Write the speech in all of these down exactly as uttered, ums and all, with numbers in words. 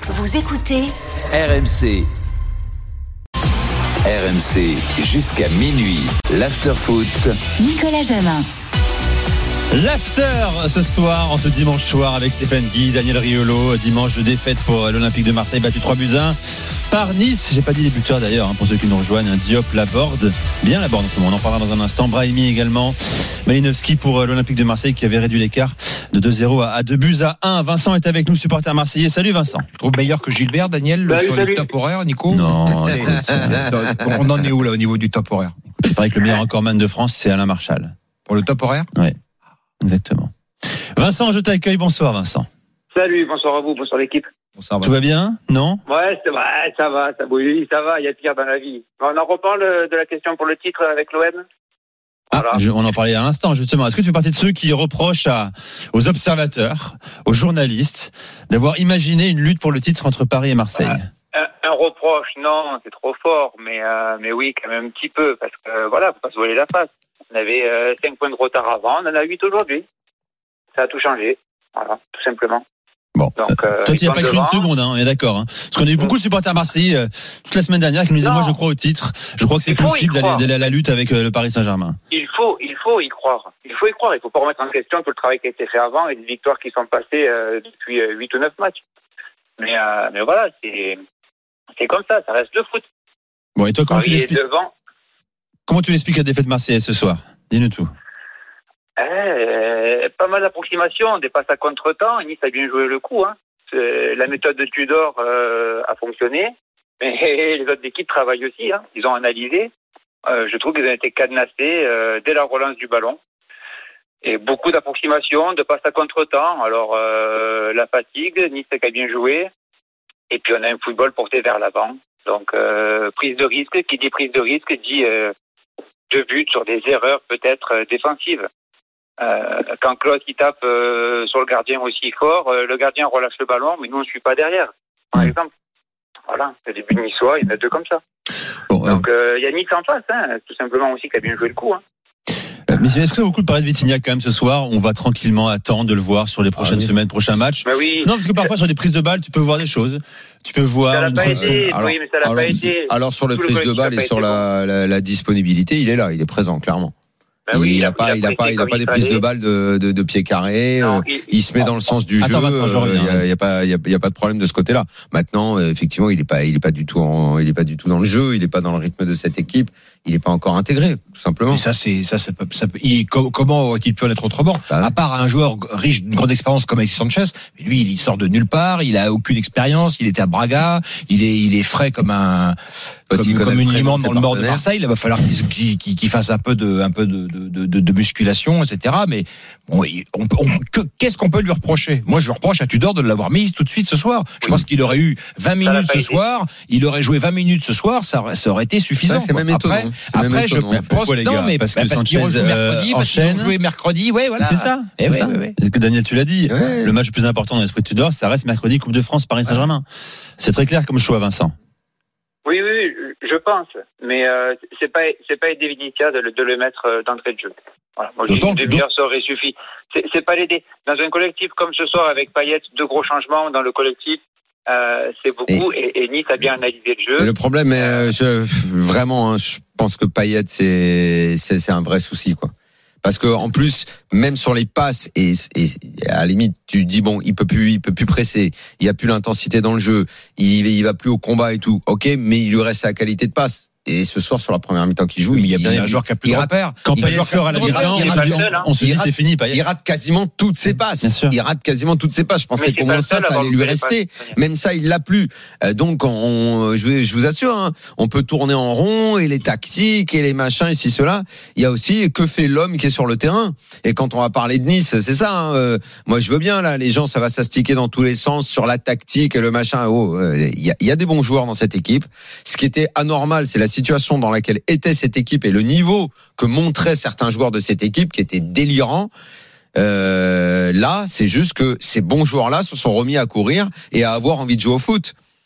Vous écoutez R M C. R M C jusqu'à minuit. L'after-foot. Nicolas Jamin. L'after ce soir, en ce dimanche soir avec Stéphane Guy, Daniel Riolo. Dimanche de défaite pour l'Olympique de Marseille, battu trois buts à un par Nice. J'ai pas dit les buteurs d'ailleurs, hein, pour ceux qui nous rejoignent. Diop, Laborde, bien Laborde en ce moment, on en parlera dans un instant. Brahimi également. Malinowski pour l'Olympique de Marseille qui avait réduit l'écart de deux zéro à deux buts à un. Vincent est avec nous, supporter marseillais. Salut Vincent. Tu trouves meilleur que Gilbert, Daniel, Salut, sur salut. les top horaires, Nico? Non. C'est- c'est- c'est- On en est où là au niveau du top horaire? Il paraît que le meilleur recordman de France, c'est Alain Marchal. Pour le top horaire? Oui, exactement. Vincent, je t'accueille. Bonsoir Vincent. Salut, bonsoir à vous, bonsoir l'équipe. Bon, ça va. Tout va bien? Non? Ouais, c'est, ouais, ça va, ça, oui, ça va, il y a pire dans la vie. On en reparle de la question pour le titre avec l'O M. Ah, Voilà. je- on en parlait à l'instant, justement. Est-ce que tu fais partie de ceux qui reprochent à, aux observateurs, aux journalistes, d'avoir imaginé une lutte pour le titre entre Paris et Marseille? Ouais. Un, un reproche, non, c'est trop fort, mais, euh, mais oui, quand même un petit peu, parce que euh, voilà, faut pas se voiler la face. On avait euh, cinq points de retard avant, on en a huit aujourd'hui. Ça a tout changé, voilà, tout simplement. Bon, Donc, euh, toi, tu n'y as ils pas sont cru une devant. seconde, hein, on est d'accord. Hein. Parce qu'on a eu beaucoup de supporters marseillais euh, toute la semaine dernière qui nous disaient, Non. moi je crois au titre, je crois que c'est Il faut y possible d'aller, croire. d'aller à la lutte avec euh, le Paris Saint-Germain. Il faut, il faut y croire. Il faut y croire. Il faut pas remettre en question tout le travail qui a été fait avant et les victoires qui sont passées euh, depuis euh, huit ou neuf matchs. Mais, euh, mais voilà, c'est, c'est comme ça, ça reste le foot. Bon, et toi, comment tu Paris est l'expliques, devant. comment tu l'expliques la défaite marseillaise ce soir? Dis-nous tout. Eh, pas mal d'approximations, des passes à contre-temps. Nice a bien joué le coup. Hein. C'est- La méthode de Tudor euh, a fonctionné. Mais les autres équipes travaillent aussi. Hein. Ils ont analysé. Euh, je trouve qu'ils ont été cadenassés euh, dès la relance du ballon. Et beaucoup d'approximations, de passes à contre-temps. Alors, euh, la fatigue, Nice a bien joué. Et puis, on a un football porté vers l'avant. Donc, euh, prise de risque. Qui dit prise de risque dit euh, deux buts sur des erreurs peut-être euh, défensives. Euh, quand Claude il tape euh, sur le gardien aussi fort, euh, le gardien relâche le ballon, mais nous on ne suit pas derrière, par Mmh. exemple. Voilà, le début de Niçois, il y en a deux comme ça. Bon, euh, Donc il euh, y a Nice en face, hein, tout simplement aussi, qui a bien joué le coup. Hein. euh, mais est-ce que ça vaut le coup de parler de Vitinha quand même ce soir? On va tranquillement attendre de le voir sur les prochaines oui. semaines, prochains matchs. Mais oui, Non, parce que parfois sur des prises de balles, tu peux voir des choses. Tu peux voir. ça l'a une pas façon- été. alors- oui, mais ça l'a alors, pas été. alors sur le Tout le prise de collectif balle a et pas sur été la, la, la disponibilité, il est là, il est présent clairement. Ben oui, il n'a pas, il a pressé pas, il a comme pas des il prises fallait. de balles de, de, de pied carré. Non, euh, il- il se met dans le sens du Attends, jeu. Vincent, je euh, reviens, Il y a, vas-y. il y a pas, il y a, il y a pas de problème de ce côté-là. Maintenant, euh, effectivement, il est pas, il est pas du tout, en, il est pas du tout dans le jeu. Il est pas dans le rythme de cette équipe. Il est pas encore intégré, tout simplement. Mais ça, c'est, ça, ça peut, ça peut- il- co- comment aurait-il pu en être autrement? Ah ouais. À part un joueur riche d'une grande expérience comme Alexis Sanchez, mais lui, il sort de nulle part, il a aucune expérience, il était à Braga, il est, il est frais comme un, Parce qu'il comme, connaît comme une le prénom limande de dans ses le nord de partenaires. Marseille. Il va falloir qu'il, qu'il, qu'il- qu'il fasse un peu de, un peu de, de, de, de musculation, et cetera. Mais bon, il- on, peut- on, que- qu'est-ce qu'on peut lui reprocher? Moi, je lui reproche à Tudor de l'avoir mis tout de suite ce soir. Je Oui. pense qu'il aurait eu vingt l'a minutes pas ce été. soir, il aurait joué vingt minutes ce soir, ça, aurait- ça aurait été suffisant. Ça, c'est quoi. même Après, étonnant. C'est même après, je étonnant, en fait. pense Pourquoi, les non, gars mais Parce parce, que parce qu'ils Sanchez, rejouent euh, mercredi, parce qu'ils enchaîne. ont joué mercredi, ouais, voilà. C'est ça, Eh c'est oui, ça. oui, oui. Est-ce que Daniel, tu l'as dit, Ouais. le match le plus important dans l'esprit de Tudor, ça reste mercredi Coupe de France Paris Saint-Germain. C'est très clair comme choix, Vincent. Oui, oui, oui, je pense. Mais euh, c'est pas, c'est pas aider Vitinha de, le- de le mettre euh, d'entrée de jeu. Voilà. Moi, j'ai dit D'autant- une demi-heure, ça aurait suffi. C'est, c'est pas l'aider. Dans un collectif comme ce soir, avec Payet, deux gros changements dans le collectif, euh, c'est beaucoup. Et, et Nice a bien analysé le jeu. Et le problème, est, euh, je, vraiment, hein, je pense que Payet, c'est, c'est, c'est un vrai souci, quoi. Parce que en plus, même sur les passes, et, et à la limite, tu dis bon, il peut plus, il peut plus presser, il y a plus l'intensité dans le jeu, il, il va plus au combat et tout. Ok, mais il lui reste la qualité de passe. Et ce soir, sur la première mi-temps qu'il joue, Oui, il y a il, bien un joueur qui a plus il de rate- repères. Quand Il Payet va sort à la faire- mi-temps, il on va se dit- pas seul, hein. on se Il dit rate- c'est fini, Payet. il rate quasiment toutes ses passes. Bien sûr. Il rate quasiment toutes ses passes. Je pensais Mais c'est qu'au pas moins le ça, seul à ça avoir allait lui loupé les rester. passes. Même ça, il l'a plus. Euh, donc, on, je, vais- je vous assure, hein, on peut tourner en rond et les tactiques et les machins et ci cela. Il y a aussi que fait l'homme qui est sur le terrain. Et quand on va parler de Nice, c'est ça. Hein, euh, moi, je veux bien là. Les gens, ça va s'astiquer dans tous les sens sur la tactique et le machin. Oh, euh, il y a, il y a des bons joueurs dans cette équipe. Ce qui était anormal, c'est la situation dans laquelle était cette équipe et le niveau que montraient certains joueurs de cette équipe qui était délirant. Euh, là, c'est juste que ces bons joueurs-là se sont remis à courir et à avoir envie de jouer au foot.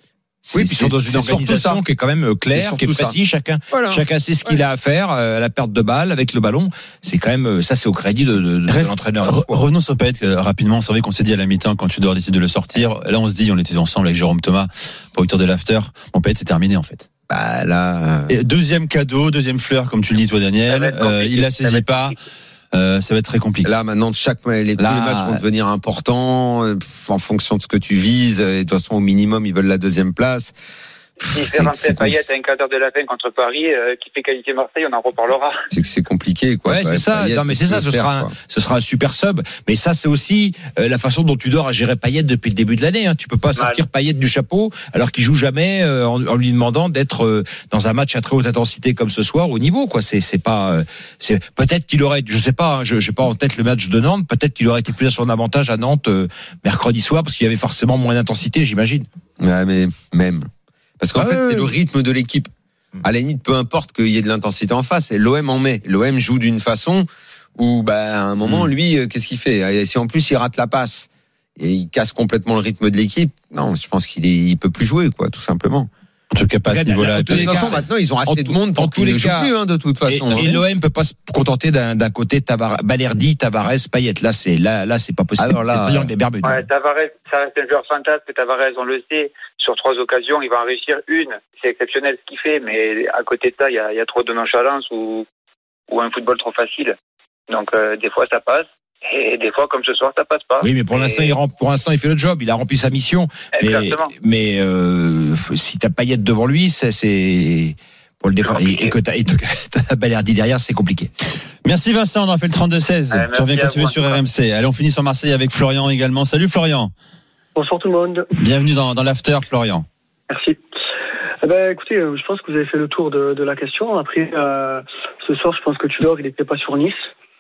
Oui, puis ils sont dans une organisation qui est quand même claire, qui est précise. Chacun, voilà. chacun sait ce qu'il ouais. a à faire. Euh, la perte de balle avec le ballon, c'est quand même ça, c'est au crédit de, de, de Reste, l'entraîneur. Revenons sur Payet euh, rapidement. C'est vrai qu'on s'est dit à la mi-temps quand Tudor décide de le sortir. Là, on se dit, on était ensemble avec Jérôme Thomas, producteur de l'After. Bon, Payet, c'est terminé en fait. Bah là. Euh... Et deuxième cadeau, deuxième fleur, comme tu le dis toi, Daniel. Euh, il la saisit pas. Euh, ça va être très compliqué. Là, maintenant, chaque les, Là, les matchs vont devenir importants euh, en fonction de ce que tu vises. Et de toute façon, au minimum, ils veulent la deuxième place. S'il fait rentrer Payet à un quart d'heure de la fin contre Paris, euh, qui fait qualité Marseille, on en reparlera. C'est que c'est compliqué, quoi. Ouais, c'est ça. Payet, non, mais c'est ça. Ce faire, sera, un, ce sera un super sub. Mais ça, c'est aussi euh, la façon dont Tudor a géré Payet depuis le début de l'année. Hein. Tu peux pas sortir Mal. Payet du chapeau alors qu'il joue jamais euh, en, en lui demandant d'être euh, dans un match à très haute intensité comme ce soir au niveau, quoi. C'est, c'est pas. Euh, c'est peut-être qu'il aurait, je sais pas, hein, je j'ai pas en tête le match de Nantes. Peut-être qu'il aurait été plus à son avantage à Nantes euh, mercredi soir parce qu'il y avait forcément moins d'intensité, j'imagine. Ouais, mais même. Parce qu'en ah fait, ouais. c'est le rythme de l'équipe. À la limite, peu importe qu'il y ait de l'intensité en face. Et l'O M en met. L'O M joue d'une façon où, bah, à un moment, mmh. lui, qu'est-ce qu'il fait? Et si en plus il rate la passe et il casse complètement le rythme de l'équipe, non, je pense qu'il est, il peut plus jouer, quoi, tout simplement. En tout cas, pas à ce niveau-là. De toute façon, maintenant, ils ont assez de monde pour qu'ils ne jouent plus, hein, de toute façon. Et, et l'O M peut pas se contenter d'un, d'un côté Tavar- Balerdi, Tavares, Payet. Là, c'est, là, là, c'est pas possible. Alors là, c'est triangle des Bermudes. Ouais, Tavares, ça reste un joueur fantasque. Tavares, on le sait. Sur trois occasions, il va en réussir une. C'est exceptionnel ce qu'il fait, mais à côté de ça, il y a, il y a trop de nonchalance ou, ou un football trop facile. Donc, euh, des fois, ça passe. Et des fois, comme ce soir, ça passe pas. Oui, mais pour et... l'instant, il rem... pour l'instant, il fait le job. Il a rempli sa mission. Exactement. Mais, mais euh, si t'as Payet devant lui, c'est, c'est pour le défendre. Et, et que t'as, et t'as Balerdi derrière, c'est compliqué. Merci Vincent, on a fait le trente-deux seize. Ouais, tu reviens quand tu veux sur R M C. Allez, on finit sur Marseille avec Florian également. Salut Florian. Bonsoir tout le monde. Bienvenue dans, dans l'After, Florian. Merci. Eh ben, écoutez, je pense que vous avez fait le tour de, de la question. Après, euh, ce soir, je pense que Tudor, il n'était pas sur Nice.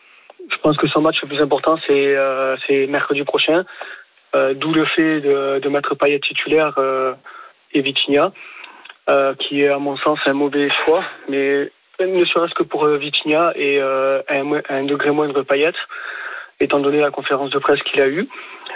Je pense que son match le plus important, c'est, euh, c'est mercredi prochain. Euh, d'où le fait de, de mettre Payet titulaire euh, et Vitinha, euh, qui est à mon sens un mauvais choix. Mais ne serait-ce que pour Vitinha et euh, un, un degré moindre Payet, étant donné la conférence de presse qu'il a eue.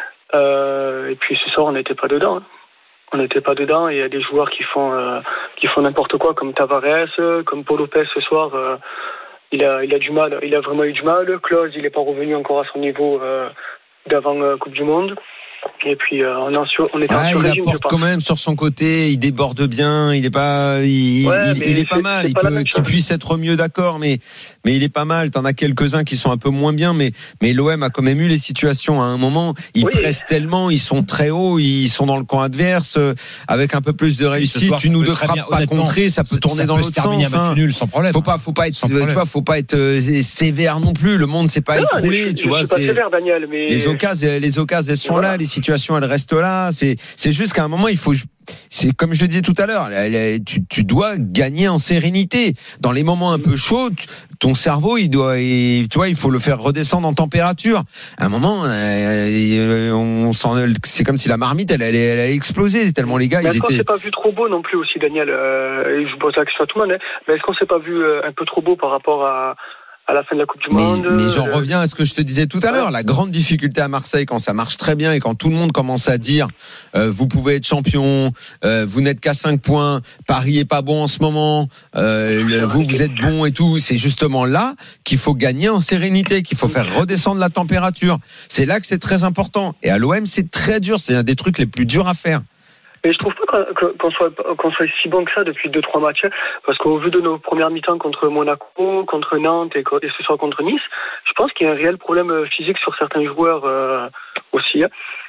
Euh, et puis ce soir, on n'était pas dedans. Hein. On n'était pas dedans et il y a des joueurs qui font euh, qui font n'importe quoi, comme Tavares, comme Paul Lopez ce soir. Euh, il a il a du mal, il a vraiment eu du mal. Klose, il n'est pas revenu encore à son niveau euh, d'avant euh, Coupe du Monde. Et puis euh, on est en sur, on est en ah, sur il apporte quand même sur son côté, il déborde bien, il est pas, il, ouais, il, il est pas c'est, mal, c'est il pas peut qu'il puisse être mieux, d'accord, mais mais il est pas mal. T'en as quelques-uns qui sont un peu moins bien, mais mais l'O M a quand même eu les situations à un moment. Ils oui. pressent tellement, ils sont très hauts, ils sont dans le camp adverse, avec un peu plus de réussite, soir, une ou deux frappes pas contrées, ça peut tourner ça dans peut l'autre sens. Hein. Nul, sans problème. Faut pas, faut pas être, tu vois, faut pas être euh, sévère non plus. Le monde s'est pas non, écroulé, je, tu je vois. Suis pas sévère, Daniel, mais les occasions, les occasions, elles sont voilà. là, les situations, elles restent là. C'est, c'est juste qu'à un moment, il faut, c'est comme je le disais tout à l'heure, tu, tu dois gagner en sérénité. Dans les moments un peu chauds, ton cerveau, il doit, il, tu vois, il faut le faire redescendre en température. À un moment, euh, on sent, c'est comme si la marmite, elle, elle, elle allait exploser tellement les gars, mais ils est-ce étaient. qu'on s'est pas vu trop beau non plus aussi, Daniel? Euh, je vous pose la question à tout le monde. Hein, mais est-ce qu'on s'est pas vu un peu trop beau par rapport à à la fin de la Coupe du mais, Monde. Mais j'en reviens à ce que je te disais tout à l'heure. La grande difficulté à Marseille, quand ça marche très bien et quand tout le monde commence à dire euh, vous pouvez être champion, euh, vous n'êtes qu'à cinq points, Paris est pas bon en ce moment, euh, le, vous vous êtes bon et tout. C'est justement là qu'il faut gagner en sérénité, qu'il faut faire redescendre la température. C'est là que c'est très important. Et à l'O M, c'est très dur. C'est un des trucs les plus durs à faire. Mais je trouve pas qu'on soit, qu'on soit si bon que ça depuis deux, trois matchs, parce qu'au vu de nos premières mi-temps contre Monaco, contre Nantes et, et ce soir contre Nice, je pense qu'il y a un réel problème physique sur certains joueurs euh, aussi.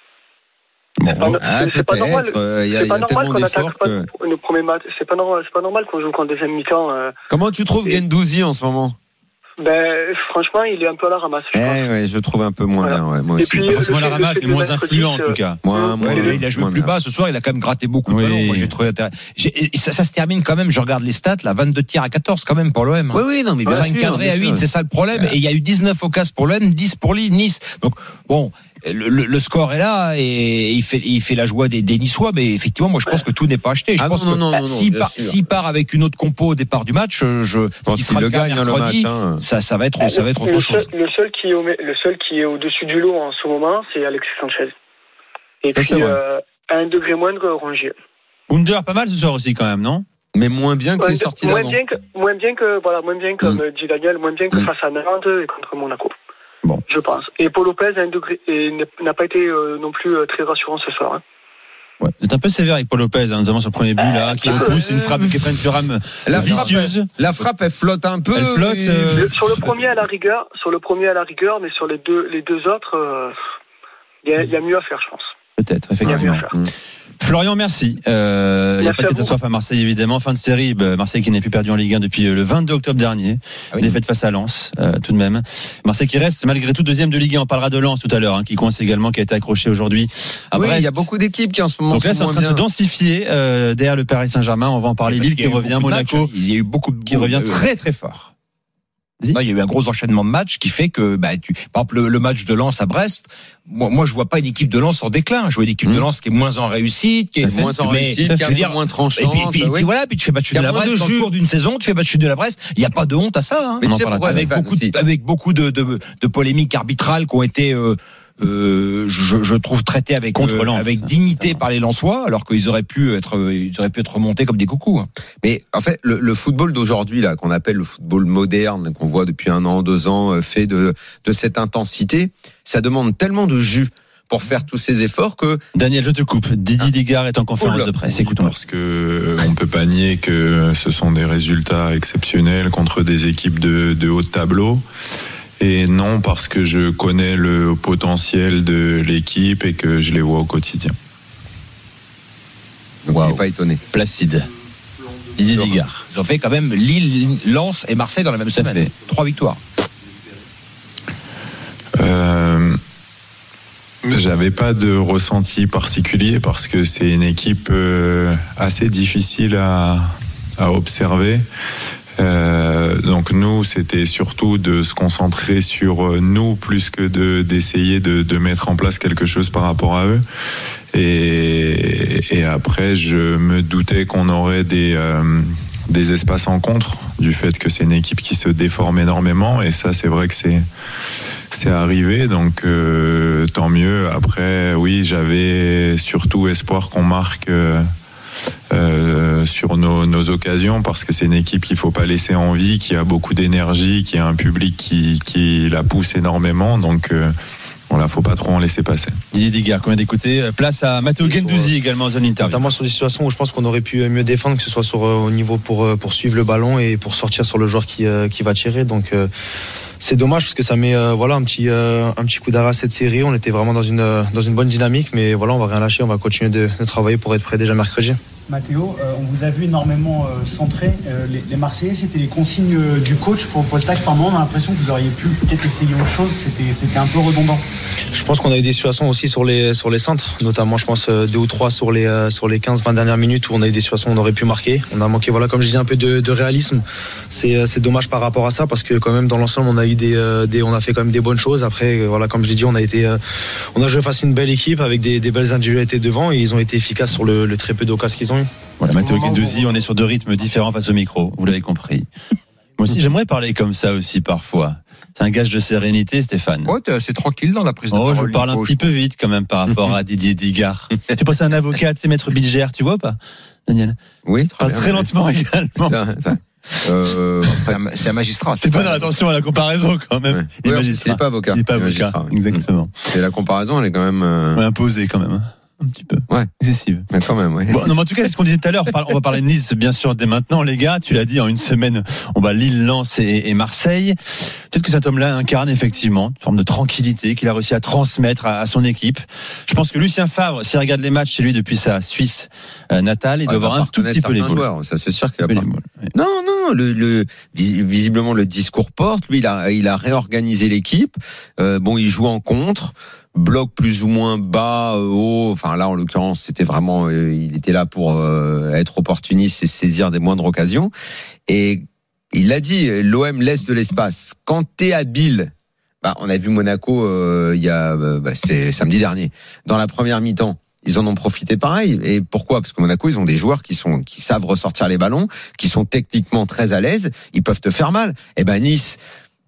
Bon, bon, ah, c'est pas normal. Euh, y a, c'est pas normal qu'on attaque pas que... le premier match. C'est pas normal. C'est pas normal qu'on joue qu'en deuxième mi-temps. Euh, Comment tu trouves et... Guendouzi en ce moment? Ben, franchement, il est un peu à la ramasse. Je, eh ouais, je trouve un peu moins voilà. bien. Ouais, moi et aussi. Puis, pas forcément à la ramasse, mais moins influent en tout cas. Moins, moins, ouais, il a joué plus bas ce soir. Il a quand même gratté beaucoup oui. de ballons. Moi, j'ai trouvé j'ai, ça, ça se termine quand même. Je regarde les stats, là, vingt-deux tirs à quatorze quand même pour l'O M. Oui, oui, non, mais bien cinq cadrés à huit, c'est ça le problème. Ouais. Et il y a eu dix-neuf occasions pour l'O M, dix pour Nice. Donc bon. Le, le, le score est là et il fait, il fait la joie des, des Niçois, mais effectivement, moi je pense que tout n'est pas acheté. Je ah pense non, que non, non, s'il, non, part, s'il part avec une autre compo au départ du match, je, je pense qu'il sera le gagne mercredi, le match, hein. ça, ça va être, ça va être autre le chose. Seul, le seul qui est au, le seul qui est au-dessus du lot en ce moment, c'est Alexis Sanchez. Et ça, puis euh, à un degré moindre, Rongier. Under, pas mal ce soir aussi quand même, non? Mais moins bien que Ouais, les sorties moins d'avant. bien que, moins bien que, voilà, moins bien comme Mm. dit Daniel, moins bien que Mm. face à Nantes et contre Monaco. Bon. Je pense. Et Paul Lopez a un degré, et n'a pas été euh, non plus euh, très rassurant ce soir. Hein. Ouais. Vous êtes un peu sévère avec Paul Lopez, hein, notamment sur le premier but, là, qui repousse une frappe qui prend une rame La frappe, vicieuse. elle, la frappe, elle flotte un peu. Elle flotte, et- euh, Le- sur le premier à la rigueur, sur le premier à la rigueur, mais sur les deux, les deux autres, il euh, y, y a mieux à faire, je pense. Peut-être, Il y a effectivement. mieux à faire. Mm. Florian, merci. Euh, il n'y a Merci pas de à vous. catastrophe à Marseille, évidemment. Fin de série, bah, Marseille qui n'a plus perdu en Ligue un depuis le vingt-deux octobre dernier. Ah oui. Défaite face à Lens, euh, tout de même. Marseille qui reste malgré tout deuxième de Ligue un. On parlera de Lens tout à l'heure, hein, qui coince également, qui a été accroché aujourd'hui à Oui, Brest. il y a beaucoup d'équipes qui en ce moment Donc là, c'est sont en train moins de se bien. densifier euh, derrière le Paris Saint-Germain. On va en parler. Parce Lille qu'il qui y a eu revient, beaucoup de Monaco matchs, il y a eu beaucoup de qui revient euh, très très fort. Non, il y a eu un gros enchaînement de matchs qui fait que, bah, tu, par exemple, le, le match de Lens à Brest, moi, moi, je vois pas une équipe de Lens en déclin. Je vois une équipe Mmh. de Lens qui est moins en réussite, qui est Elle est moins en mais- réussite, qui je est veux dire, moins et tranchante. puis, et puis, et puis oui. voilà, puis tu fais battre Il y a de la moins de Brest dans jus. le cours d'une saison, tu fais battre de la Brest. Il n'y a pas de honte à ça. Hein. Mais On tu en sais parlera pourquoi avec c'est fan beaucoup, aussi. de, avec beaucoup de, de, de polémiques arbitrales qui ont été, euh, euh, je, je trouve, traitées avec Contre euh, Lens. avec dignité par les Lensois, alors qu'ils auraient pu être, ils auraient pu être remontés comme des coucous. Hein. Mais en fait, le, le football d'aujourd'hui, là, qu'on appelle le football moderne, qu'on voit depuis un an, deux ans, euh, fait de, de cette intensité, ça demande tellement de jus pour faire tous ces efforts que Daniel, je te coupe. Didier Digard est en conférence Oula. de presse. Oui, Écoutons-le. parce que euh, on peut pas nier que ce sont des résultats exceptionnels contre des équipes de, de haut de tableau. Et non, parce que je connais le potentiel de l'équipe et que je les vois au quotidien. donc Waouh. il n'est pas étonné. Placide. Didier Digard. Ils ont fait quand même Lille, Lens et Marseille dans la même semaine. fait. Trois victoires. Euh, J'avais pas de ressenti particulier parce que c'est une équipe euh, assez difficile à, à observer. Euh, donc nous, c'était surtout de se concentrer sur nous plus que de d'essayer de, de mettre en place quelque chose par rapport à eux. Et, et après, je me doutais qu'on aurait des euh, des espaces en contre du fait que c'est une équipe qui se déforme énormément. Et ça, c'est vrai que c'est c'est arrivé, donc euh, tant mieux. Après, oui, j'avais surtout espoir qu'on marque euh, euh, sur nos, nos occasions, parce que c'est une équipe qu'il faut pas laisser en vie, qui a beaucoup d'énergie, qui a un public qui, qui la pousse énormément. Donc euh, voilà, faut pas trop en laisser passer. Didier Digard, combien d'écouter? Place à Matteo Guendouzi également en zone interview. Notamment sur des situations où je pense qu'on aurait pu mieux défendre, que ce soit sur, au niveau pour, pour suivre le ballon et pour sortir sur le joueur qui, qui va tirer. Donc euh, c'est dommage parce que ça met euh, voilà, un, petit, euh, un petit coup d'arrêt à cette série. On était vraiment dans une, dans une bonne dynamique, mais voilà, on va rien lâcher, on va continuer de, de travailler pour être prêt déjà mercredi. Mathéo, euh, on vous a vu énormément euh, centré. Euh, les, les Marseillais, c'était les consignes euh, du coach pour Postac. Par moment, on a l'impression que vous auriez pu peut-être essayer autre chose. C'était, c'était un peu redondant. Je pense qu'on a eu des situations aussi sur les, sur les centres, notamment je pense deux ou trois sur les, euh, sur les quinze vingt dernières minutes où on a eu des situations où on aurait pu marquer. On a manqué, voilà, comme je dis, un peu de, de réalisme. C'est, c'est dommage par rapport à ça parce que quand même dans l'ensemble on a eu des, euh, des on a fait quand même des bonnes choses. Après, voilà, comme je l'ai dit, on a été, euh, on a joué face à une belle équipe avec des, des belles individualités devant et ils ont été efficaces sur le, le très peu d'occasions qu'ils ont eu. Voilà, Matteo Guendouzi, on est sur deux rythmes différents face au micro, vous l'avez compris. Moi aussi, j'aimerais parler comme ça aussi parfois. C'est un gage de sérénité, Stéphane. Ouais, t'es assez tranquille dans la prise de Oh, parole. je parle un Nico, petit peu vite quand même par rapport à Didier Digard. Tu penses à un avocat, tu sais, maître Bilger, tu vois pas, Daniel? Oui, très Parle bien. très lentement également. Ça, ça. Euh, C'est un, c'est un magistrat. C'est pas dans l'attention à la comparaison quand même. ouais. Il est Ouais, magistrat. il est pas avocat. Il est pas Il est avocat, magistrat, ouais. exactement. Et la comparaison, elle est quand même. euh, Ouais, imposé quand même. hein. Un petit peu. Ouais. Excessive. Mais quand même, ouais. Bon, non, mais en tout cas, c'est ce qu'on disait tout à l'heure. On va parler de Nice, bien sûr, dès maintenant, les gars. Tu l'as dit, en une semaine, on va Lille, Lens et, et Marseille. Peut-être que cet homme-là incarne effectivement une forme de tranquillité qu'il a réussi à transmettre à, à son équipe. Je pense que Lucien Favre, s'il regarde les matchs chez lui depuis sa Suisse euh, natale, il doit Ah, avoir va un pas tout petit reconnaître peu les certains boules. joueurs, ça c'est sûr qu'il Un peu va les pas. boules, ouais. Non, non, le, le vis- visiblement le discours porte. Lui, il a, il a réorganisé l'équipe. Euh, bon, il joue en contre, bloc plus ou moins bas, euh, haut. Enfin là, en l'occurrence, c'était vraiment, euh, il était là pour euh, être opportuniste et saisir des moindres occasions. Et il l'a dit, l'O M laisse de l'espace. Quand t'es habile, bah, on a vu Monaco euh, il y a, euh, bah, c'est samedi dernier, dans la première mi-temps. Ils en ont profité pareil. Et pourquoi? Parce que Monaco, ils ont des joueurs qui sont, qui savent ressortir les ballons, qui sont techniquement très à l'aise. Ils peuvent te faire mal. Et ben Nice,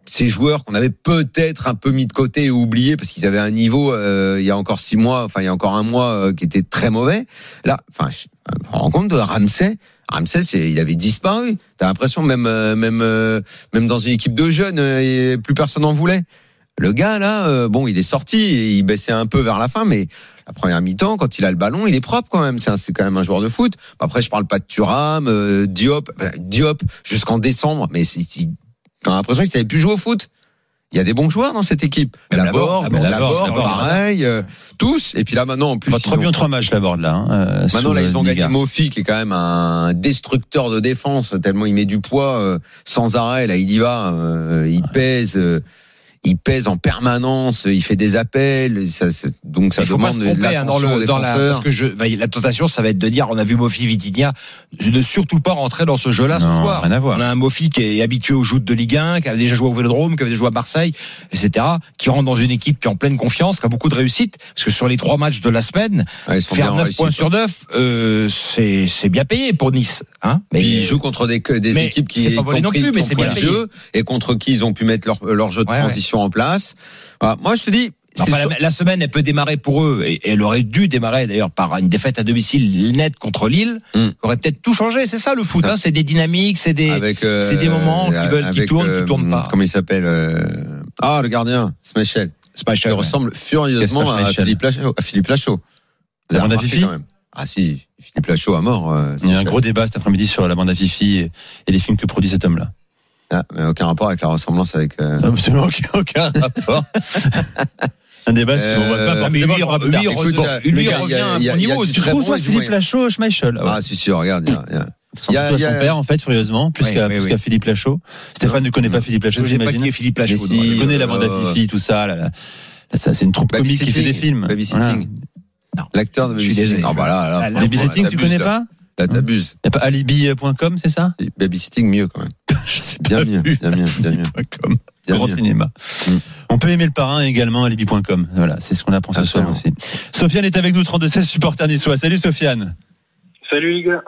ces joueurs qu'on avait peut-être un peu mis de côté et oubliés parce qu'ils avaient un niveau euh, il y a encore six mois, enfin il y a encore un mois euh, qui était très mauvais. Là, enfin, je me rends compte de Ramsey. Ramsey, c'est, il avait disparu. T'as l'impression même euh, même euh, même dans une équipe de jeunes, euh, plus personne en voulait. Le gars là, euh, bon, il est sorti et il baissait un peu vers la fin, mais la première mi-temps, quand il a le ballon, il est propre quand même. C'est, un, c'est quand même un joueur de foot. Après, je parle pas de Thuram, euh, Diop, euh, Diop jusqu'en décembre, mais c'est, c'est t'as l'impression qu'il savait plus jouer au foot. Il y a des bons joueurs dans cette équipe. La Borde, la Borde, pareil, euh, tous. Et puis là, maintenant, en plus. Pas trop bien trois matchs, la Borde, là. Hein, euh, maintenant, là, ils ont gagné Mofi, qui est quand même un destructeur de défense, tellement il met du poids, euh, sans arrêt. Là, il y va, euh, il pèse, euh, il pèse en permanence, il fait des appels, ça, donc ça demande de la hein, dans le, dans la, parce que je, la tentation, ça va être de dire, on a vu Mofi Vitinha, de surtout pas rentrer dans ce jeu-là non, ce soir. Rien à voir. On a un Mofi qui est habitué aux joutes de Ligue un, qui a déjà joué au Vélodrome, qui avait déjà joué à Marseille, et cetera, qui rentre dans une équipe qui est en pleine confiance, qui a beaucoup de réussite, parce que sur les trois matchs de la semaine, ouais, faire neuf points sur neuf, euh, c'est, c'est bien payé pour Nice, hein. Mais puis ils jouent contre des, des équipes qui, c'est pas volé non plus, mais c'est bien payé. Jeu, et contre qui ils ont pu mettre leur, leur jeu de ouais, transition ouais. en place. Voilà. Moi, je te dis, enfin, la, la semaine, elle peut démarrer pour eux, et, et elle aurait dû démarrer d'ailleurs par une défaite à domicile nette contre Lille, mm. qui aurait peut-être tout changé. C'est ça le foot, ça. Hein, c'est des dynamiques, c'est des, avec, euh, c'est des moments qui veulent, avec, qui tournent, euh, qui tournent pas. Comment il s'appelle euh... Ah, le gardien, Schmeichel. Schmeichel, il ouais. ressemble furieusement à Philippe Lachaud. À Philippe Lachaud. La bande à Fifi quand même. Ah si, Philippe Lachaud à mort. Euh, il y a un gros débat cet après-midi sur la bande à Fifi et, et les films que produit cet homme-là. Ah, mais aucun rapport avec la ressemblance avec. Euh... Absolument aucun, aucun rapport. Un débat, si euh, on voit pas. Mais lui, il revient, lui, écoute, lui, lui revient à un bon niveau. Tu trouves toi Philippe Lachaud, Schmeichel? Ah, si, si, regarde, il y a. Il y a, il y a son père, en fait, furieusement, plus oui, qu'à, oui, plus oui. qu'à Philippe Lachaud. Stéphane non, ne connaît non. pas Philippe Lachaud, j'imagine. Pas qui est Philippe Lachaud. Si, il connaît euh, la bande à Fifi, tout ça, là, là. Ça, c'est une troupe comique qui fait des films. Babysitting. Voilà. L'acteur de Babysitting. Ah, bah là, là. Babysitting, tu connais pas? Là, t'abuses. Il n'y a pas alibi point com, c'est ça? Babysitting mieux, quand même. Je sais bien mieux, bien mieux, bien mieux. Grand cinéma. Mm. On peut aimer le parrain également, alibi point com. Voilà, c'est ce qu'on apprend ce soir aussi. Sofiane est avec nous, trente-deux seize, supporter niçois. Salut Sofiane. Salut les gars.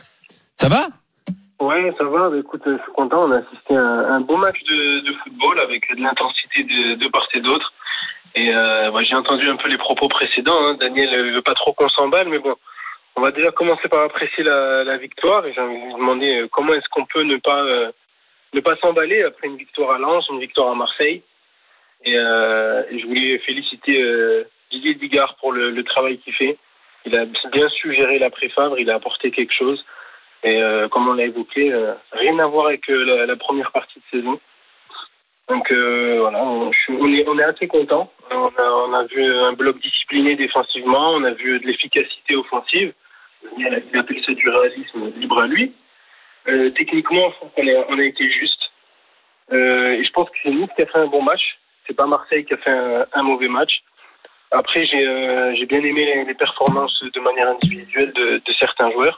Ça va? Ouais, ça va. Bah, écoute, je suis content. On a assisté à un, un beau match de, de football avec de l'intensité de, de part et d'autre. Et euh, bah, j'ai entendu un peu les propos précédents. Hein. Daniel ne veut pas trop qu'on s'emballe, mais bon. On va déjà commencer par apprécier la, la victoire et j'ai envie de vous demander euh, comment est-ce qu'on peut ne pas euh, ne pas s'emballer après une victoire à Lens, une victoire à Marseille. Et, euh, et je voulais féliciter euh, Didier Digard pour le, le travail qu'il fait. Il a bien su gérer l'après-Favre, il a apporté quelque chose. Et euh, comme on l'a évoqué, euh, rien à voir avec euh, la, la première partie de saison. Donc euh, voilà, on, on, est, on est assez content. On a, on a vu un bloc discipliné défensivement, on a vu de l'efficacité offensive. Il appelle ça du réalisme libre à lui. Euh, techniquement, je pense qu'on a, on a été juste. Euh, et je pense que c'est Nice qui a fait un bon match. C'est pas Marseille qui a fait un, un mauvais match. Après, j'ai, euh, j'ai bien aimé les, les performances de manière individuelle de, de certains joueurs.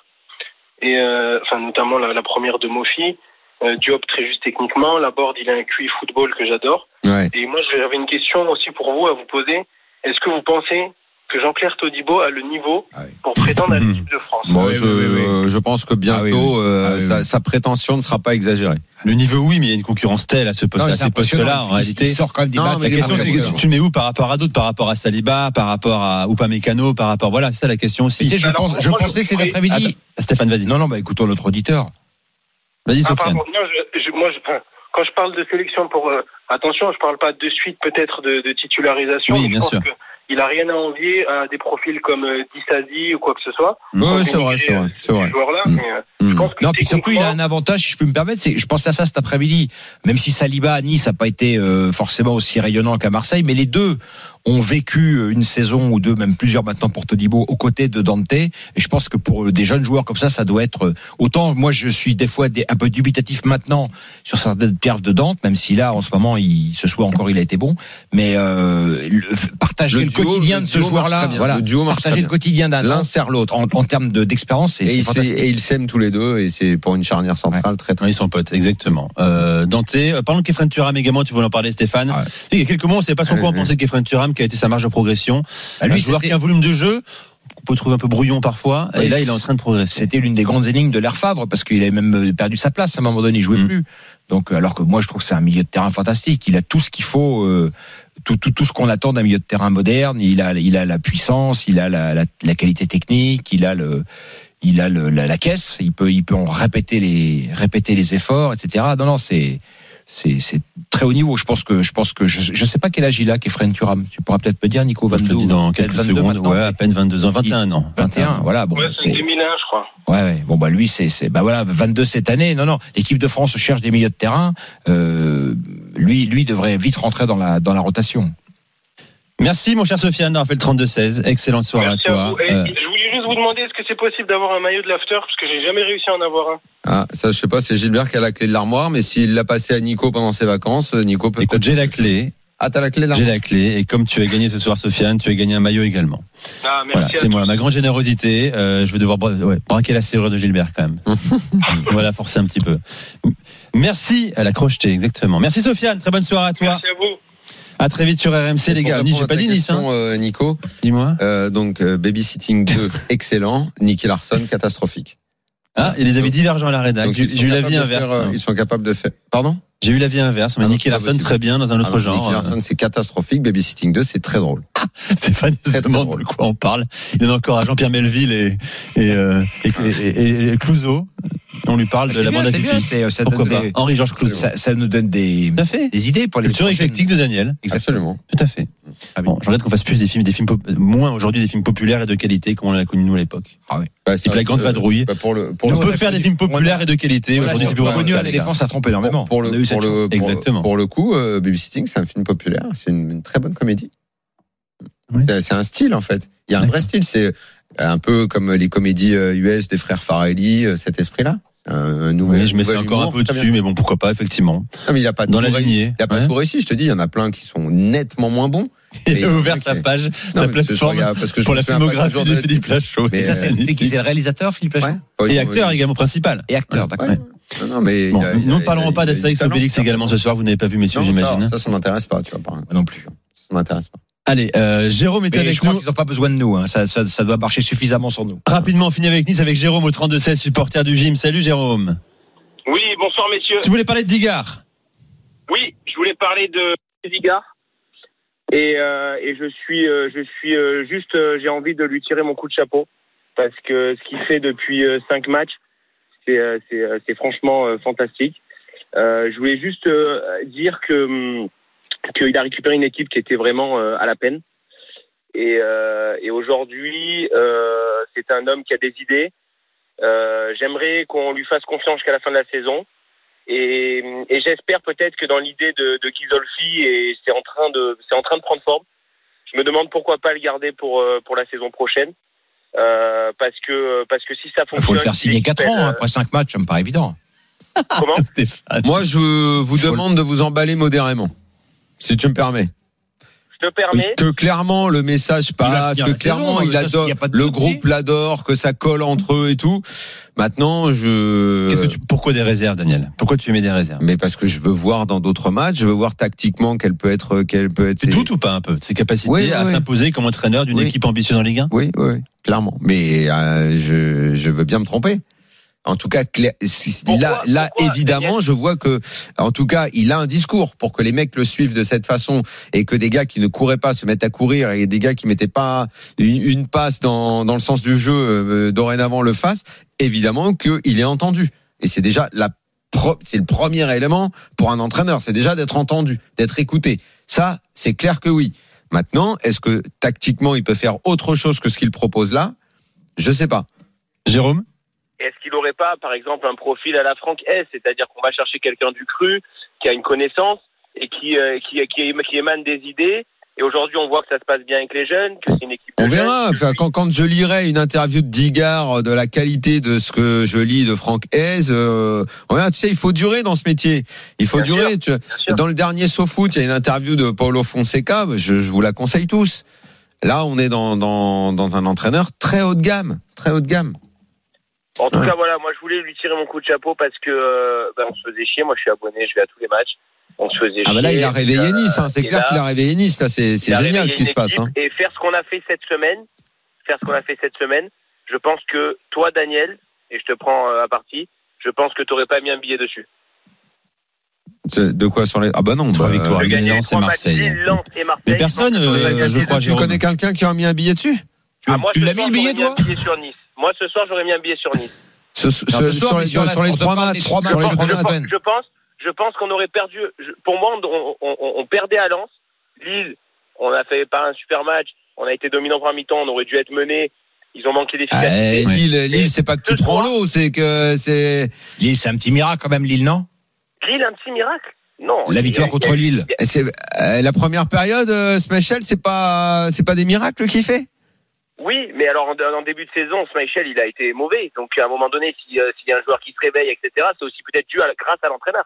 Et euh, enfin, notamment la, la première de Mofi. Euh, Diop très juste techniquement. La Borde, il a un Q I football que j'adore. Ouais. Et moi, j'avais une question aussi pour vous à vous poser. Est-ce que vous pensez que Jean-Claire Todibo a le niveau ah oui. pour prétendre à l'équipe de France? Moi, oui, je, oui, oui, oui. je pense que bientôt, ah oui, oui. Euh, ah oui, sa, oui. sa prétention ne sera pas exagérée. Le niveau, oui, mais il y a une concurrence telle à ce poste, non, à ces postes-là, en réalité. Il sort quand même des matchs. La question, c'est que tu, tu mets où par rapport à d'autres, par rapport à Saliba, par rapport à Upamecano, par rapport, voilà, c'est ça la question aussi. Tu sais, je, pense, je pensais cet après-midi. Stéphane, vas-y. Non, non, bah, écoutons notre auditeur. Vas-y, ah, Sofiane. Pardon, non, je, je, moi, je, quand je parle de sélection pour, euh, attention, je parle pas de suite peut-être de, de titularisation. Oui, bien sûr. Il a rien à envier à des profils comme euh, Dissasi ou quoi que ce soit. Oui, c'est vrai, c'est vrai, c'est vrai. Joueurs-là, mmh. mais, euh, mmh. je pense que non, puis surtout, il a un avantage, si je peux me permettre, c'est, je pensais à ça cet après-midi. Même si Saliba à Nice n'a pas été euh, forcément aussi rayonnant qu'à Marseille, mais les deux ont vécu une saison ou deux, même plusieurs maintenant pour Todibo, aux côtés de Dante. Et je pense que pour des jeunes joueurs comme ça, ça doit être autant. Moi, je suis des fois un peu dubitatif maintenant sur certaines perfs de Dante, même si là, en ce moment, il, ce soir encore, il a été bon. Mais euh, le, partager le, le duo, quotidien le de ce joueur-là, voilà, le duo partager le quotidien d'un l'un sert l'autre en, en termes de, d'expérience, c'est, et c'est ils fantastique. Et ils s'aiment tous les deux, et c'est pour une charnière centrale ouais. très très. Ils sont potes, exactement. Euh, Dante, euh, parlons de Khéphren Thuram également. Tu voulais en parler, Stéphane. Ouais. Il y a quelques mois, on ne savait pas trop quoi en penser de Khéphren Thuram, qui a été sa marge de progression. Bah, lui, un joueur qui a un volume de jeu peut trouver un peu brouillon parfois. Oui, et là, il est en train de progresser. C'était l'une des grandes énigmes de l'ère Favre parce qu'il avait même perdu sa place à un moment donné, il jouait mmh. plus. Donc, alors que moi, je trouve que c'est un milieu de terrain fantastique. Il a tout ce qu'il faut, euh, tout, tout, tout ce qu'on attend d'un milieu de terrain moderne. Il a, il a la puissance, il a la, la, la qualité technique, il a le, il a le, la, la caisse. Il peut, il peut en répéter les, répéter les efforts, et cetera. Non, non, c'est. C'est, c'est très haut niveau. Je pense que, je pense que, je, je sais pas quel âge il a, Kefren Turam. Tu pourras peut-être me dire, Nico, vingt-deux. Je te dis dans quelques secondes. Ouais, à peine vingt-deux ans, vingt et un ans. vingt et un, voilà. Bon, ouais, c'est deux mille un, je crois. Ouais, ouais. Bon, bah, lui, c'est, c'est, bah voilà, vingt-deux cette année. Non, non. L'équipe de France cherche des milieux de terrain. Euh, lui, lui devrait vite rentrer dans la, dans la rotation. Merci, mon cher Sofiane, d'avoir fait le trente-deux seize. Excellente soirée Merci à toi. À vous. Et euh... je voulais juste vous demander, est-ce que c'est possible d'avoir un maillot de l'after? Parce que j'ai jamais réussi à en avoir un. Ah, ça, je sais pas, c'est Gilbert qui a la clé de l'armoire, mais s'il l'a passé à Nico pendant ses vacances, Nico peut. Écoute, j'ai la clé. Ah, t'as la clé de l'armoire? J'ai la clé. Et comme tu as gagné ce soir, Sofiane, tu as gagné un maillot également. Ah, merci. Voilà, c'est moi, ma grande générosité. Euh, je vais devoir bra- ouais, braquer la serrure de Gilbert quand même. On va la forcer un petit peu. Merci à la crocheté, exactement. Merci Sofiane, très bonne soirée à toi. Merci à vous. À très vite sur R M C, les gars. Nice, j'ai pas dit Nice, hein. Euh, Nico. Dis-moi. Euh, donc, euh, Babysitting deux, excellent. Nicky Larson, catastrophique. Ah, il y a des avis divergents à la rédac. J'ai, j'ai eu l'avis inverse. Faire, euh, ils sont capables de faire. Pardon? J'ai eu l'avis inverse, mais ah, Nicky Larson, très bien dans un autre ah, non, genre. Nicky Larson, c'est catastrophique. Babysitting deux, c'est très drôle. Stéphane se demande de quoi on parle. Il en a encore à Jean-Pierre Melville et, et, euh, et, et, et, et Clouseau. On lui parle c'est de la bien, bande à Fifi. C'est, ça Pourquoi donne pas des, Henri-Georges Clouzot. Ça, ça nous donne des, des idées pour les culture éclectique de Daniel. Exactement. Tout à fait. Ah bon, je regrette qu'on fasse plus des films, des films pop- moins aujourd'hui des films populaires et de qualité comme on l'a connu nous à l'époque. Ah oui. Bah, c'est la grande vadrouille. Bah pour le, pour on le, peut faire des films populaires et de qualité. Voilà, aujourd'hui, c'est plus connu à l'éléphant, ça trompe énormément. Pour le, pour le, exactement. Pour le coup, euh, Babysitting, c'est un film populaire. C'est une, une très bonne comédie. Oui. C'est, c'est un style en fait. Il y a un vrai style. C'est un peu comme les comédies U S des frères Farrelly, cet esprit-là. Un nouvel, oui, je mets encore humour, un peu dessus, mais bon, pourquoi pas, effectivement. Non, mais il a pas dans la lignée. Il a pas ouais. tout réussi. Je te dis, il y en a plein qui sont nettement moins bons. Il a ouvert sa page, non, sa plateforme parce que pour la filmographie de Philippe Lachaud. Mais ça, c'est, c'est qui, c'est le réalisateur, Philippe Lachaud? Ouais. Et acteur également principal. Et acteur, d'accord. Ouais. Non, non, mais bon, il a, nous ne il parlerons pas d'Astérix Obélix également ce soir. Vous n'avez pas vu, messieurs, non, j'imagine. Ça, ça, ça m'intéresse pas, tu vois, par non plus. Ça m'intéresse pas. Allez, euh, Jérôme est mais avec je crois nous. Qu'ils n'ont pas besoin de nous. Hein. Ça, ça, ça doit marcher suffisamment sur nous. Rapidement, on finit avec Nice avec Jérôme au trente-deux seize, supporter du gym. Salut Jérôme. Oui, bonsoir messieurs. Tu voulais parler de Digard? Oui, je voulais parler de Digard. Et, euh, et je suis, euh, je suis euh, juste, euh, j'ai envie de lui tirer mon coup de chapeau parce que ce qu'il fait depuis euh, cinq matchs, c'est, euh, c'est, euh, c'est franchement euh, fantastique. Euh, je voulais juste euh, dire que hum, qu'il a récupéré une équipe qui était vraiment euh, à la peine. Et, euh, et aujourd'hui, euh, c'est un homme qui a des idées. Euh, j'aimerais qu'on lui fasse confiance jusqu'à la fin de la saison. Et, et j'espère peut-être que dans l'idée de, de Ghisolfi, et c'est en train de, c'est en train de prendre forme. Je me demande pourquoi pas le garder pour pour la saison prochaine, euh, parce que parce que si ça fonctionne, il faut le faire signer quatre ans euh... après cinq matchs, ça me paraît évident. Comment? Moi, je vous demande de vous emballer modérément, si tu me permets. Je te permets. Que clairement le message passe, que clairement saison, il adore, le groupe l'adore, que ça colle entre eux et tout. Maintenant, je. Qu'est-ce que tu, pourquoi des réserves, Daniel? Pourquoi tu mets des réserves? Mais parce que je veux voir dans d'autres matchs, je veux voir tactiquement quelle peut être, quelle peut être. C'est tout ou pas un peu? Ses capacités oui, à oui. s'imposer comme entraîneur d'une oui. équipe ambitieuse en Ligue un? Oui, oui, clairement. Mais euh, je, je veux bien me tromper. En tout cas, clair, pourquoi, là, là pourquoi, évidemment, Daniel je vois que, en tout cas, il a un discours pour que les mecs le suivent de cette façon et que des gars qui ne couraient pas se mettent à courir et des gars qui mettaient pas une, une passe dans, dans le sens du jeu euh, dorénavant le fassent. Évidemment qu'il est entendu. Et c'est déjà la pro, c'est le premier élément pour un entraîneur. C'est déjà d'être entendu, d'être écouté. Ça, c'est clair que oui. Maintenant, est-ce que tactiquement, il peut faire autre chose que ce qu'il propose là? Je sais pas. Jérôme? Est-ce qu'il n'aurait pas, par exemple, un profil à la Franck S, c'est-à-dire qu'on va chercher quelqu'un du cru, qui a une connaissance et qui, euh, qui, qui, qui émane des idées. Et aujourd'hui, on voit que ça se passe bien avec les jeunes, que c'est une équipe. On verra. Enfin, quand, quand je lirai une interview de Digard de la qualité de ce que je lis de Franck Hez, euh, on verra. Tu sais, il faut durer dans ce métier. Il faut bien durer. Sûr, tu, dans le dernier SoFoot, il y a une interview de Paulo Fonseca. Je, je vous la conseille tous. Là, on est dans, dans, dans un entraîneur très haut de gamme, très haut de gamme. En tout ouais. cas, voilà, moi je voulais lui tirer mon coup de chapeau parce que euh, ben, on se faisait chier. Moi, je suis abonné, je vais à tous les matchs. On se faisait ah chier. Ah ben là, il a réveillé Nice. Hein. C'est clair là, qu'il a réveillé Nice. Là, c'est, c'est génial ce qui se passe. Hein. Et faire ce qu'on a fait cette semaine, faire ce qu'on a fait cette semaine, je pense que toi, Daniel, et je te prends à partie, je pense que tu n'aurais pas mis un billet dessus. De quoi sur les ah bah non trois bah, victoires euh, Lens et Marseille. Lille, Lens et Marseille. Mais personne, je, euh, je crois. Tu connais quelqu'un qui a mis un billet dessus? Tu, ah, moi, tu l'as mis le billet, toi? Un billet sur Nice. Moi, ce soir, j'aurais mis un billet sur Nice. Ce, ce, non, ce soir, sur, les, sur, sur les trois matchs. Sur les trois matchs. Je pense, je pense qu'on aurait perdu. Je, pour moi, on, on, on, on perdait à Lens. Lille, on a fait pas un super match. On a été dominant pour un mi-temps. On aurait dû être mené. Ils ont manqué d'efficacité. Ah, Lille, Lille, c'est pas que tu prends l'eau, c'est que c'est. Lille, c'est un petit miracle quand même, Lille, non? Lille, un petit miracle. Non. La victoire contre Lille. C'est euh, la première période, euh, Schmeichel, c'est pas, c'est pas des miracles qu'il fait. Oui, mais alors en, en début de saison, Schmeichel, il a été mauvais. Donc à un moment donné, si, euh, s'il y a un joueur qui se réveille, et cetera, c'est aussi peut-être dû à, grâce à l'entraîneur.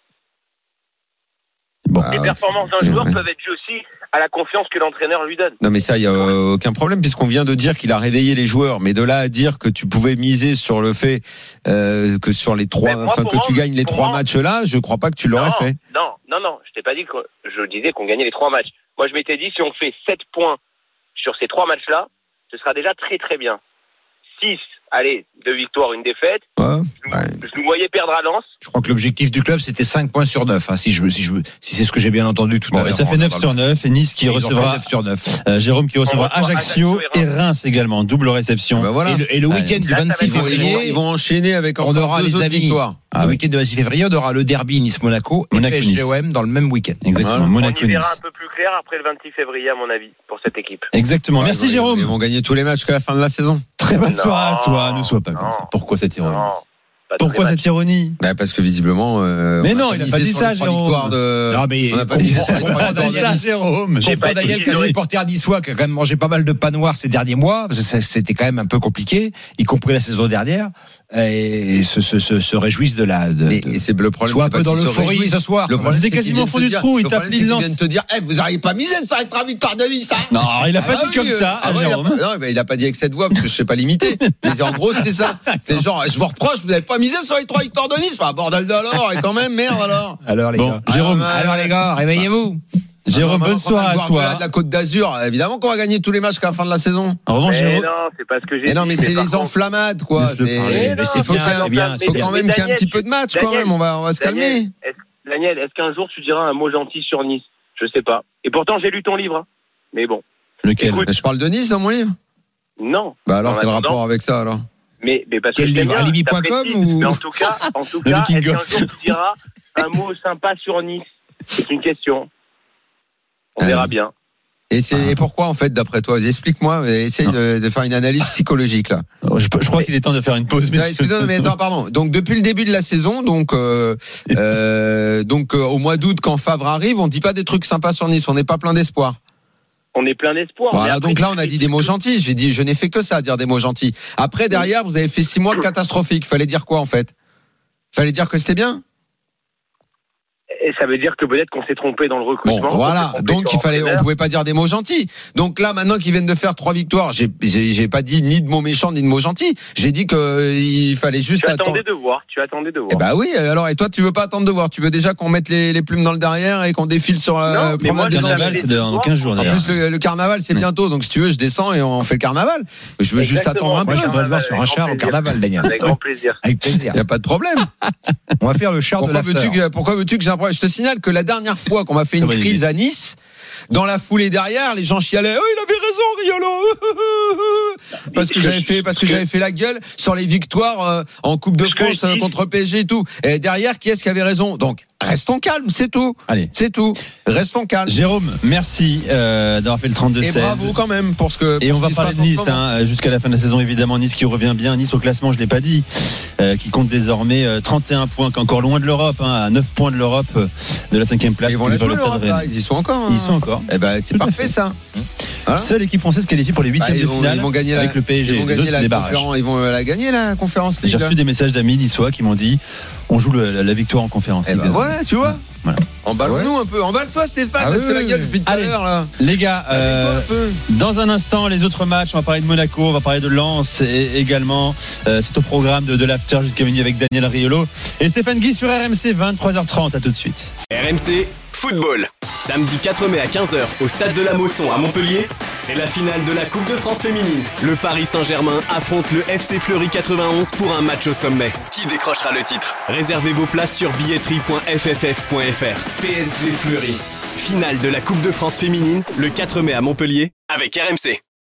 Bon, les performances d'un joueur ouais. peuvent être dues aussi à la confiance que l'entraîneur lui donne. Non mais ça, il y a euh, aucun problème puisqu'on vient de dire qu'il a réveillé les joueurs. Mais de là à dire que tu pouvais miser sur le fait euh, que sur les trois, enfin que moi, tu gagnes les trois moi, matchs là, je crois pas que tu l'aurais non, fait. Non, non, non, je t'ai pas dit que je disais qu'on gagnait les trois matchs. Moi, je m'étais dit si on fait sept points sur ces trois matchs là, ce sera déjà très très bien. six, allez, deux victoires, une défaite. Ouais, je, ouais. je nous voyais perdre à Lens. Je crois que l'objectif du club c'était cinq points sur neuf, hein, si je si je si c'est ce que j'ai bien entendu tout bon, à l'heure. Ça fait neuf sur neuf et Nice qui et recevra neuf sur neuf. Euh, Jérôme qui recevra Ajaccio, Ajaccio et, Reims. et Reims également, double réception. Bah voilà. Et le, et le week-end du vingt-six février, ils vont enchaîner avec on aura deux les autres victoires. Ah, le week-end du vingt-six février, on aura le derby Nice-Monaco et P S G O M dans le même week-end. Exactement. Voilà. Monaco, on y verra Nice. un peu plus clair après le vingt-six février à mon avis pour cette équipe. Exactement. Ouais, Merci ils vont, Jérôme. Ils vont gagner tous les matchs jusqu'à la fin de la saison. Très bonne non, soirée à toi. Ne sois pas non, comme ça. Pourquoi cette ironie? Non, Pourquoi cette ironie? Bah parce que visiblement. Euh, mais non, il n'a pas dit ça, Jérôme. De... Non, mais on n'a pas dit ça, Jérôme. J'ai pas Daniel, qui est un supporter niçois qui a quand même mangé pas mal de pain noir ces derniers mois. C'était quand même un peu compliqué, y compris la saison dernière. Et se, se, se, se réjouissent de la. De, mais de... c'est le problème. Soit un peu dans l'euphorie ce soir. Le problème, c'est quasiment fond du trou. Il tape Lille Lens. Il vient de te dire, eh, vous n'auriez pas misé sur les trois victoires de Nice, hein? Non, il a pas dit comme ça, Jérôme. Non, il a pas dit avec cette voix parce que je sais pas l'imiter. Mais en gros, c'était ça. C'est genre, je vous reproche, vous n'avez pas misé sur les trois victoires de Nice. Bah, bordel d'alors, et quand même, merde alors. Alors les gars. Jérôme. Alors les gars, réveillez-vous. Jérôme, bonne soirée à toi. De la Côte d'Azur, évidemment qu'on va gagner tous les matchs qu'à la fin de la saison. En revanche, Jérôme. Non, c'est pas ce que j'ai dit. Mais non, mais c'est les enflammades, quoi. C'est, il faut quand même qu'il y ait un petit peu de match, quand même. On va, on va se calmer. Daniel, est-ce qu'un jour tu diras un mot gentil sur Nice? Je sais pas. Et pourtant, j'ai lu ton livre. Mais bon. Lequel? Je parle de Nice dans mon livre? Non. Bah alors, quel rapport avec ça, alors? Mais, mais parce Quel que livre, alibi point com ou... Mais en tout cas, en tout cas, est-ce qu'un jour tu diras un mot sympa sur Nice? C'est une question. On euh, verra bien. Et c'est ah. et pourquoi en fait d'après toi? Explique-moi. Essaye de, de faire une analyse psychologique là. Je, je crois qu'il est temps de faire une pause. Non, excusez-moi, mais attends, pardon. Donc depuis le début de la saison, donc euh, euh, donc euh, au mois d'août quand Favre arrive, on dit pas des trucs sympas sur Nice. On n'est pas plein d'espoir. On est plein d'espoir. Voilà, après, donc là, on a dit des mots gentils. J'ai dit, je n'ai fait que ça, dire des mots gentils. Après, derrière, vous avez fait six mois catastrophiques. Fallait dire quoi, en fait? Fallait dire que c'était bien? Et ça veut dire que peut-être qu'on s'est trompé dans le recrutement. Bon, voilà. Donc il fallait, on pouvait pas dire des mots gentils. Donc là, maintenant qu'ils viennent de faire trois victoires, j'ai, j'ai, j'ai pas dit ni de mots méchants ni de mots gentils. J'ai dit que il fallait juste tu attendre. attendais de voir. Tu attendais de voir. Eh bah oui. Alors et toi, tu veux pas attendre de voir. Tu veux déjà qu'on mette les, les plumes dans le derrière et qu'on défile sur la. Non, mais moi, le carnaval, c'est dans quinze jours. En plus, le, le carnaval, c'est bientôt. Donc si tu veux, je descends et on fait le carnaval. Je veux Exactement. juste attendre un peu. Moi, je voudrais te voir sur un char au carnaval, Daniel. Avec grand plaisir. Avec plaisir. Y a pas de problème. On va faire le char de la. Pourquoi veux-tu que, pourquoi veux-tu que j'ai un problème? Je te signale que la dernière fois qu'on m'a fait une crise à Nice, dans la foulée derrière, les gens chialaient. Oh, il avait raison, Riolo. Parce que j'avais fait, parce que j'avais fait la gueule sur les victoires euh, en Coupe de France euh, contre P S G et tout. Et derrière, qui est-ce qui avait raison? Donc, restons calmes, c'est tout. Allez, c'est tout. Restons calmes. Jérôme, merci euh, d'avoir fait le trente-deux seize. Et bravo quand même pour ce que. Et pour on va ce parler de Nice hein, jusqu'à la fin de la saison, évidemment. Nice qui revient bien. Nice au classement, je l'ai pas dit, euh, qui compte désormais euh, trente et un points, qui est encore loin de l'Europe, hein, à neuf points de l'Europe, euh, de la cinquième place. Ils vont la jouer, l'Europe, là. Ils y sont encore. Hein. Ils y sont encore. Eh ben, c'est parfait ça. Hein Seule équipe française qualifiée pour les huitièmes bah, de vont, finale ils vont gagner avec la, le P S G. Ils vont, gagner la ils vont la gagner la conférence League. J'ai reçu des messages d'amis niçois qui m'ont dit on joue le, la, la victoire en conférence. Eh ben ouais, tu vois. Voilà. Emballe-nous ouais. un peu. Emballe-toi, Stéphane. Ah, T'as oui, fait la gueule depuis tout à l'heure là. Les gars, euh, dans un instant, les autres matchs. On va parler de Monaco, on va parler de Lens et également. Euh, c'est au programme de, de l'after jusqu'à minuit avec Daniel Riolo et Stéphane Guy sur R M C. vingt-trois heures trente. À tout de suite. R M C Football. Samedi quatre mai à quinze heures au stade de la Mosson à Montpellier. C'est la finale de la Coupe de France féminine. Le Paris Saint-Germain affronte le F C Fleury quatre-vingt-onze pour un match au sommet. Qui décrochera le titre ? Réservez vos places sur billetterie point f f f point f r. P S G Fleury. Finale de la Coupe de France féminine le quatre mai à Montpellier avec R M C.